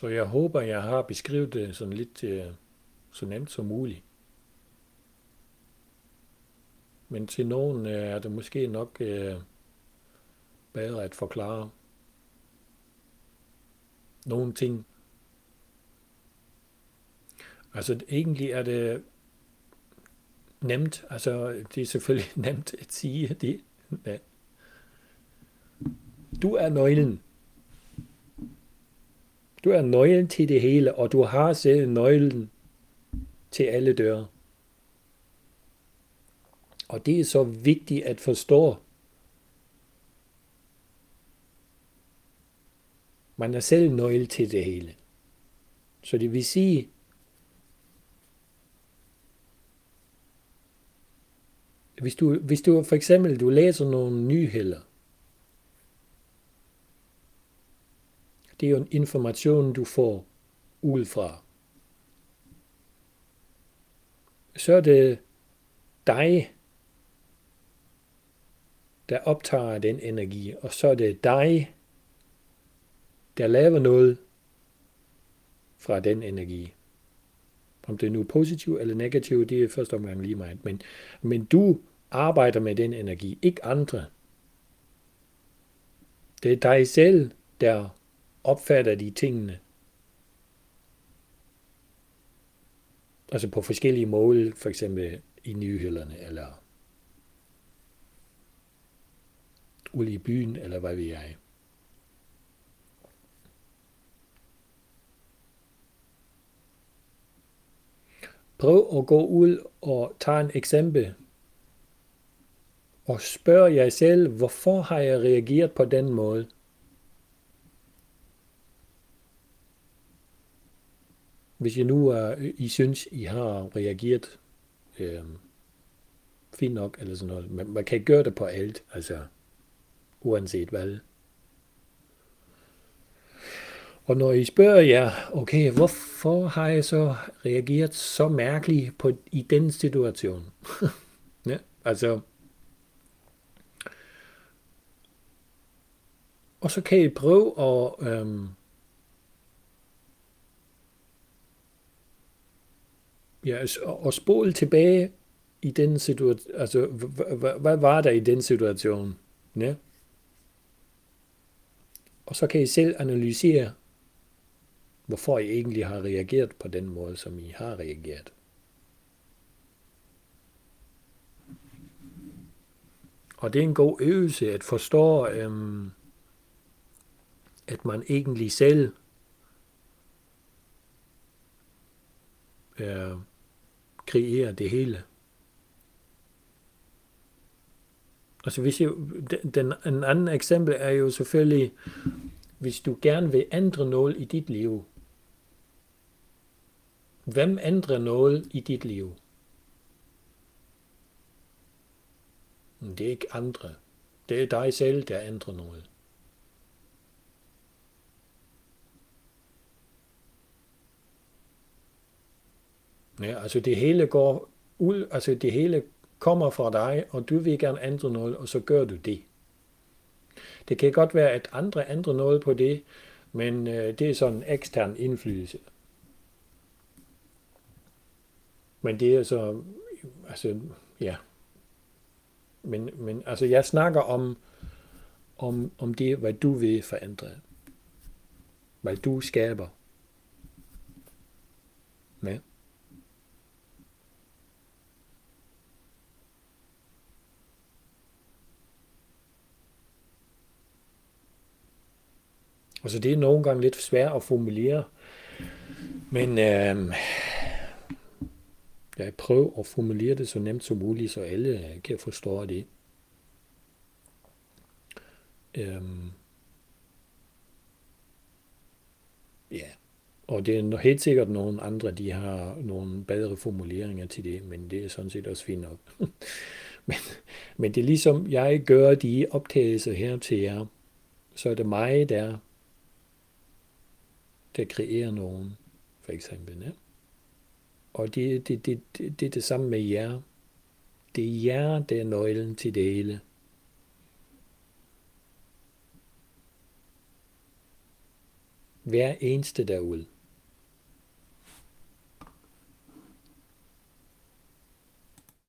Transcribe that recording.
Så jeg håber, jeg har beskrevet det sådan lidt så nemt som muligt. Men til nogen er det måske nok bedre at forklare nogle ting. Altså egentlig er det nemt, altså det er selvfølgelig nemt at sige det. Ja. Du er nøglen. Du er nøglen til det hele, og du har selv nøglen til alle døre. Og det er så vigtigt at forstå. Man er selv nøgle til det hele. Så det vil sige, hvis du for eksempel du læser nogle nyheder, det er jo en information, du får udefra. Så er det dig, der optager den energi, og så er det dig, der laver noget fra den energi. Om det er nu positivt eller negativt, det er først omgang lige meget. Men du arbejder med den energi, ikke andre. Det er dig selv, der opfatter de tingene. Altså på forskellige mål, for eksempel i nyhederne, eller ude i byen, eller hvad ved jeg. Prøv at gå ud og tage en eksempel, og spørg jer selv, hvorfor har jeg reageret på den måde? Hvis I nu I synes, I har reageret fint nok, eller sådan noget. Man kan ikke gøre det på alt, altså uanset hvad. Og når I spørger jer, okay, hvorfor har jeg så reageret så mærkeligt i den situation? Ja, altså, og så kan I prøve at spole tilbage i den situation. Altså, hvad var der i den situation? Ja. Og så kan I selv analysere, hvorfor I egentlig har reageret på den måde, som I har reageret. Og det er en god øvelse at forstå, at man egentlig selv kreerer det hele. Altså hvis en anden eksempel er jo selvfølgelig, hvis du gerne vil ændre noget i dit liv. Hvem ændrer noget i dit liv? Det er ikke andre. Det er dig selv, der ændrer noget. Ja, altså det hele går ud, altså det hele kommer fra dig, og du vil gerne ændre noget, og så gør du det. Det kan godt være, at andre ændrer noget på det, men det er sådan en ekstern indflydelse. Men det er så, altså, ja. Men altså, jeg snakker om det, hvad du vil forandre. Hvad du skaber. Ja. Altså, det er nogle gange lidt svært at formulere, men jeg prøver at formulere det så nemt som muligt, så alle kan forstå det. Ja, og det er helt sikkert nogle andre, de har nogle bedre formuleringer til det, men det er sådan set også fint nok. men det er ligesom, jeg gør de optagelser her til jer, så er det mig, der kreerer nogen, for eksempel. Ja? Og det er det samme med jer. Det er jer, der er nøglen til det hele. hver eneste derude.